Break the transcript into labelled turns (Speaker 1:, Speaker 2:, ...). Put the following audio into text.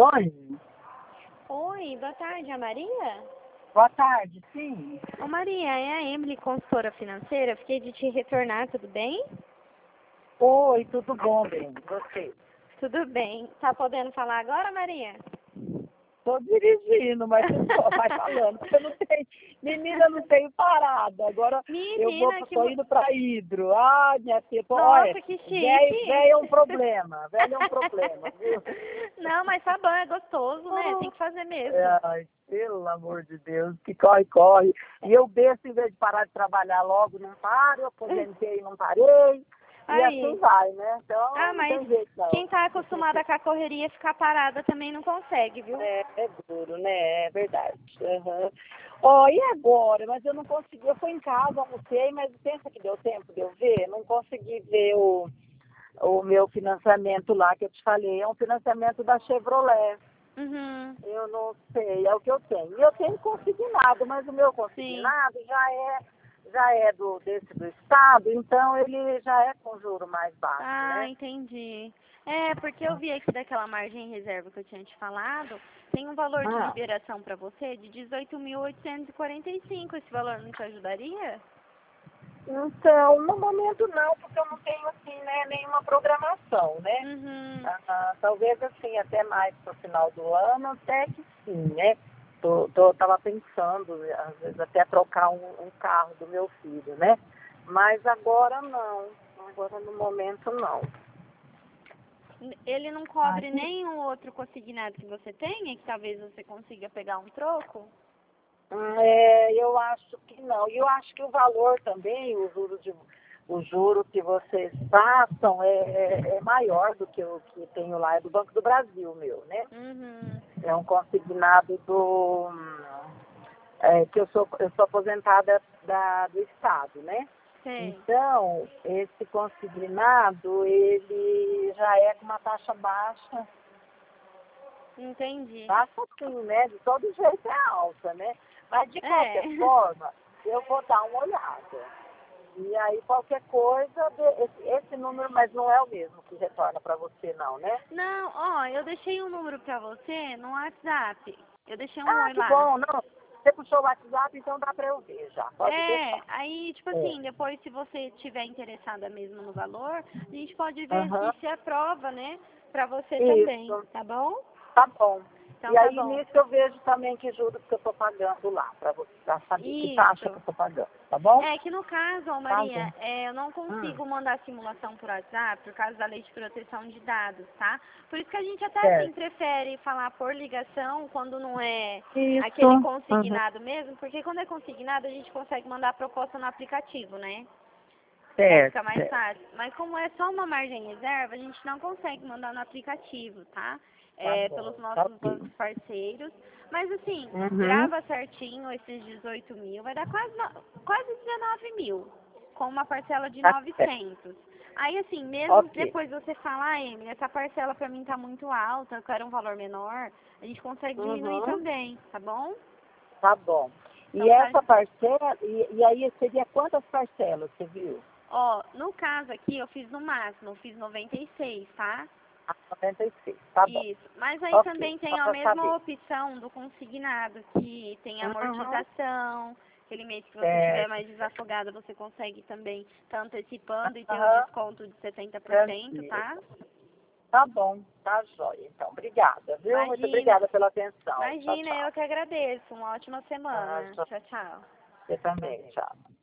Speaker 1: Oi,
Speaker 2: Oi, boa tarde, a Maria?
Speaker 1: boa tarde, sim.
Speaker 2: Ô Maria, é a Emily, consultora financeira. Fiquei de te retornar, tudo bem?
Speaker 1: Oi, tudo bom, bem? Você?
Speaker 2: Tudo bem. Tá podendo falar agora, Maria?
Speaker 1: Tô dirigindo, mas vai falando. Porque eu não tenho, menina, eu não tenho parada. Agora
Speaker 2: Menina,
Speaker 1: tô indo pra Hidro. Ai, minha filha, olha,
Speaker 2: Nossa, que
Speaker 1: velho
Speaker 2: chique!
Speaker 1: é um problema, velho é um problema, viu?
Speaker 2: Não, mas tá bom, é gostoso, né? Tem que fazer mesmo.
Speaker 1: Ai, pelo amor de Deus, que corre, corre. E eu desço, em vez de parar de trabalhar logo, não paro, aposentei e não parei. E assim
Speaker 2: Aí.
Speaker 1: vai, né? Então, não
Speaker 2: Mas
Speaker 1: tem jeito, não.
Speaker 2: quem tá acostumada com a correria ficar parada também não consegue, viu?
Speaker 1: É duro, né? É verdade. Uhum. Ó, e agora? Mas eu não consegui, eu fui em casa, almocei, mas pensa que deu tempo de eu ver? Não consegui ver o meu financiamento lá que eu te falei. É um financiamento da Chevrolet.
Speaker 2: Uhum.
Speaker 1: Eu não sei, é o que eu tenho. E eu tenho consignado, mas o meu
Speaker 2: Sim.
Speaker 1: consignado já é do Estado, então ele já é com juro mais baixo,
Speaker 2: Ah,
Speaker 1: né?
Speaker 2: entendi. É, porque eu vi aqui daquela margem em reserva que eu tinha te falado, tem um valor de
Speaker 1: Ah.
Speaker 2: liberação para você de 18.845. Esse valor não te ajudaria?
Speaker 1: Então, no momento não, porque eu não tenho assim, né, nenhuma programação, né?
Speaker 2: Uhum.
Speaker 1: Talvez assim, até mais pro final do ano, até que sim, né? Tava pensando, às vezes, até trocar um carro do meu filho, né? Mas agora não. Agora no momento não.
Speaker 2: Ele não
Speaker 1: Ai,
Speaker 2: cobre nenhum outro consignado que você tenha, que talvez você consiga pegar um troco?
Speaker 1: eu acho que não. E eu acho que o valor também, o juro que vocês passam é maior do que o que tenho lá, é do Banco do Brasil, meu, né?
Speaker 2: Uhum.
Speaker 1: É um consignado que eu sou aposentada do Estado, né?
Speaker 2: Sei.
Speaker 1: Então, esse consignado, ele já é com uma taxa baixa.
Speaker 2: Entendi.
Speaker 1: Baixa sim, né? De todo jeito é alta, né? Mas de
Speaker 2: É.
Speaker 1: qualquer forma, eu vou dar uma olhada. E aí, qualquer coisa, esse número, mas não é o mesmo que retorna para você, não, né?
Speaker 2: Não, ó, eu deixei um número pra você no WhatsApp. Eu deixei um
Speaker 1: Ah,
Speaker 2: oi
Speaker 1: que
Speaker 2: lá.
Speaker 1: bom, não. Você puxou o WhatsApp, então dá para eu ver já. Pode
Speaker 2: É,
Speaker 1: deixar.
Speaker 2: aí, tipo
Speaker 1: É.
Speaker 2: assim, depois se você estiver interessada mesmo no valor, a gente pode ver
Speaker 1: Aham.
Speaker 2: se aprova, né? Pra você também,
Speaker 1: Isso,
Speaker 2: tá bom?
Speaker 1: tá bom.
Speaker 2: Então
Speaker 1: E
Speaker 2: tá
Speaker 1: aí
Speaker 2: bom.
Speaker 1: nisso eu vejo também que juros que eu tô pagando lá, para você saber que taxa que
Speaker 2: Isso.
Speaker 1: eu tô pagando, tá bom?
Speaker 2: É que no caso, ó,
Speaker 1: Tá
Speaker 2: Maria,
Speaker 1: bom.
Speaker 2: eu não
Speaker 1: Hum,
Speaker 2: consigo mandar simulação por WhatsApp por causa da lei de proteção de dados, tá? Por isso que a gente até assim
Speaker 1: certo.
Speaker 2: prefere falar por ligação quando não é
Speaker 1: Isso.
Speaker 2: aquele
Speaker 1: Uhum.
Speaker 2: consignado mesmo, porque quando é consignado a gente consegue mandar a proposta no aplicativo, né? Aí
Speaker 1: Certo,
Speaker 2: fica mais
Speaker 1: certo.
Speaker 2: fácil. Mas como é só uma margem reserva, a gente não consegue mandar no aplicativo, tá?
Speaker 1: Tá
Speaker 2: É, pelos
Speaker 1: bom, tá
Speaker 2: nossos
Speaker 1: ok.
Speaker 2: bancos parceiros. Mas assim,
Speaker 1: Uhum.
Speaker 2: grava certinho esses 18 mil, vai dar quase 19 mil, com uma parcela de
Speaker 1: Tá certo.
Speaker 2: 900. Aí assim, mesmo que
Speaker 1: Ok.
Speaker 2: depois você falar, ah, Emily, essa parcela pra mim tá muito alta, eu quero um valor menor, a gente consegue diminuir
Speaker 1: Uhum.
Speaker 2: também, tá bom?
Speaker 1: Tá bom. E
Speaker 2: Então tá.
Speaker 1: essa parcela, e aí seria quantas parcelas, você viu?
Speaker 2: Ó, no caso aqui eu fiz no máximo, eu fiz 96, tá?
Speaker 1: 96. Tá bom.
Speaker 2: Isso. Mas aí
Speaker 1: Ok.
Speaker 2: também tem
Speaker 1: Só
Speaker 2: a
Speaker 1: para
Speaker 2: mesma
Speaker 1: saber.
Speaker 2: opção do consignado, que tem
Speaker 1: Uhum.
Speaker 2: amortização. Aquele mês que você tiver
Speaker 1: Certo.
Speaker 2: mais desafogada, você consegue também estar antecipando e ter o
Speaker 1: Aham.
Speaker 2: desconto de 70%,
Speaker 1: Tranquilo.
Speaker 2: tá?
Speaker 1: Tá bom, tá jóia. Então, obrigada, viu? Muito
Speaker 2: Imagina.
Speaker 1: obrigada pela atenção. Tchau,
Speaker 2: Imagina, eu
Speaker 1: tchau.
Speaker 2: que agradeço. Uma ótima semana.
Speaker 1: Tchau.
Speaker 2: Tchau, tchau.
Speaker 1: Você também, tchau.